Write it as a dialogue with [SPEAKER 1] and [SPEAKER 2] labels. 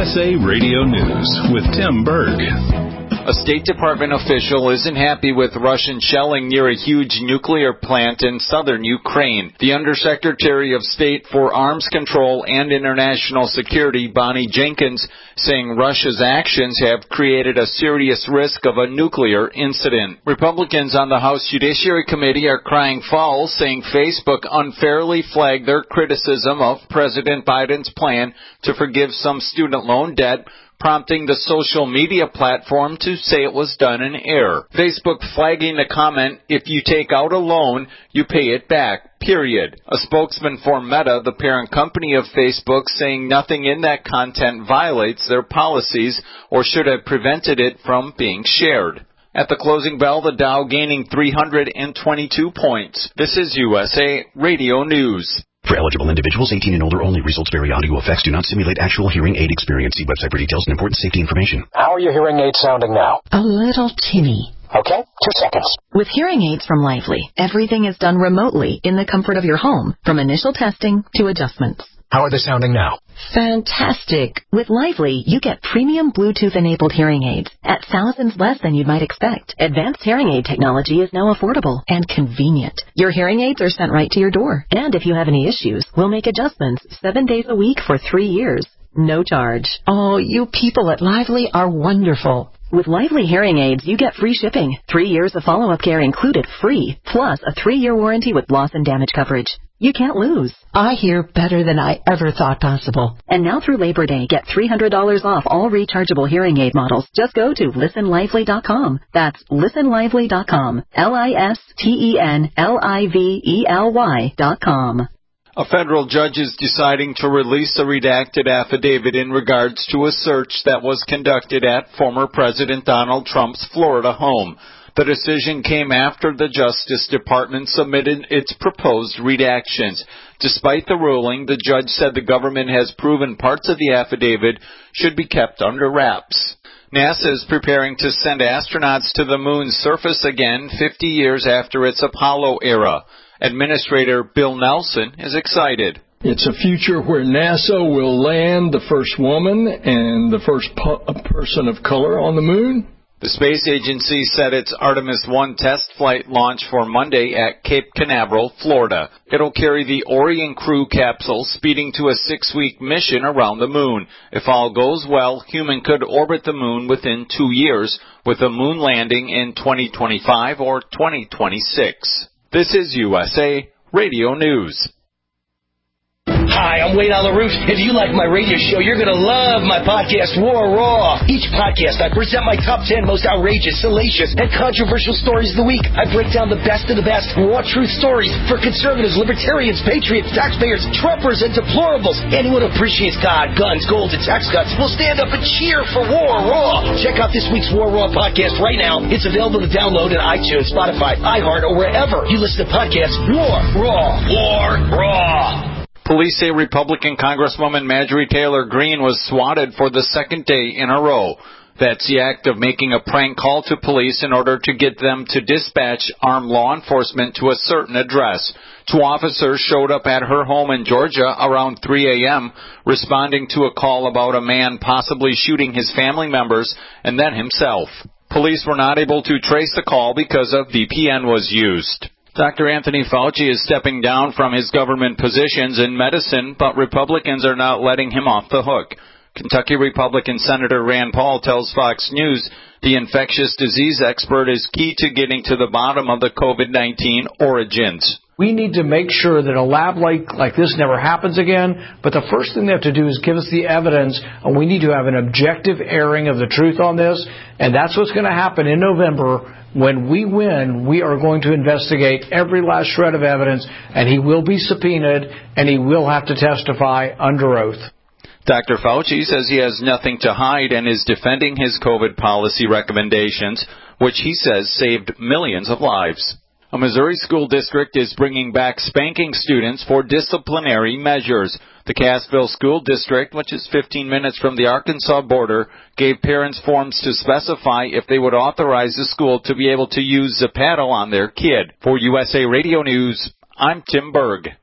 [SPEAKER 1] USA Radio News with Tim Berg.
[SPEAKER 2] A State Department official isn't happy with Russian shelling near a huge nuclear plant in southern Ukraine. The Undersecretary of State for Arms Control and International Security, Bonnie Jenkins, saying Russia's actions have created a serious risk of a nuclear incident. Republicans on the House Judiciary Committee are crying foul, saying Facebook unfairly flagged their criticism of President Biden's plan to forgive some student loan debt, prompting the social media platform to say it was done in error. Facebook flagging the comment, "If you take out a loan, you pay it back, period." A spokesman for Meta, the parent company of Facebook, saying nothing in that content violates their policies or should have prevented it from being shared. At the closing bell, the Dow gaining 322 points. This is USA Radio News.
[SPEAKER 3] For eligible individuals, 18 and older only. Results vary. Audio effects do not simulate actual hearing aid experience. See website for details and important safety information.
[SPEAKER 4] How are your hearing aids sounding now?
[SPEAKER 5] A little tinny.
[SPEAKER 4] Okay, 2 seconds.
[SPEAKER 5] With hearing aids from Lively, everything is done remotely in the comfort of your home, from initial testing to adjustments.
[SPEAKER 4] How are they sounding now?
[SPEAKER 5] Fantastic. With Lively, you get premium Bluetooth-enabled hearing aids at thousands less than you might expect. Advanced hearing aid technology is now affordable and convenient. Your hearing aids are sent right to your door. And if you have any issues, we'll make adjustments 7 days a week for 3 years. No charge. Oh, you people at Lively are wonderful. With Lively hearing aids, you get free shipping, 3 years of follow-up care included free, plus a 3-year warranty with loss and damage coverage. You can't lose. I hear better than I ever thought possible. And now through Labor Day, get $300 off all rechargeable hearing aid models. Just go to listenlively.com. That's listenlively.com. listenlively.com.
[SPEAKER 2] A federal judge is deciding to release a redacted affidavit in regards to a search that was conducted at former President Donald Trump's Florida home. The decision came after the Justice Department submitted its proposed redactions. Despite the ruling, the judge said the government has proven parts of the affidavit should be kept under wraps. NASA is preparing to send astronauts to the moon's surface again 50 years after its Apollo era. Administrator Bill Nelson is excited.
[SPEAKER 6] It's a future where NASA will land the first woman and the first person of color on the moon.
[SPEAKER 2] The space agency set its Artemis 1 test flight launch for Monday at Cape Canaveral, Florida. It'll carry the Orion crew capsule speeding to a 6-week mission around the moon. If all goes well, human could orbit the moon within 2 years, with a moon landing in 2025 or 2026. This is USA Radio News.
[SPEAKER 7] Hi, I'm Wade on the Roof. If you like my radio show, you're going to love my podcast, War Raw. Each podcast, I present my top 10 most outrageous, salacious, and controversial stories of the week. I break down the best of the best raw truth stories for conservatives, libertarians, patriots, taxpayers, Trumpers, and deplorables. Anyone who appreciates God, guns, gold, and tax cuts will stand up and cheer for War Raw. Check out this week's War Raw podcast right now. It's available to download on iTunes, Spotify, iHeart, or wherever you listen to podcasts. War Raw. War Raw.
[SPEAKER 2] Police say Republican Congresswoman Marjorie Taylor Greene was swatted for the second day in a row. That's the act of making a prank call to police in order to get them to dispatch armed law enforcement to a certain address. 2 officers showed up at her home in Georgia around 3 a.m., responding to a call about a man possibly shooting his family members and then himself. Police were not able to trace the call because a VPN was used. Dr. Anthony Fauci is stepping down from his government positions in medicine, but Republicans are not letting him off the hook. Kentucky Republican Senator Rand Paul tells Fox News the infectious disease expert is key to getting to the bottom of the COVID-19 origins.
[SPEAKER 8] We need to make sure that a lab like this never happens again, but the first thing they have to do is give us the evidence, and we need to have an objective airing of the truth on this, and that's what's going to happen in November. When we win, we are going to investigate every last shred of evidence, and he will be subpoenaed, and he will have to testify under oath.
[SPEAKER 2] Dr. Fauci says he has nothing to hide and is defending his COVID policy recommendations, which he says saved millions of lives. A Missouri school district is bringing back spanking students for disciplinary measures. The Cassville School District, which is 15 minutes from the Arkansas border, gave parents forms to specify if they would authorize the school to be able to use the paddle on their kid. For USA Radio News, I'm Tim Berg.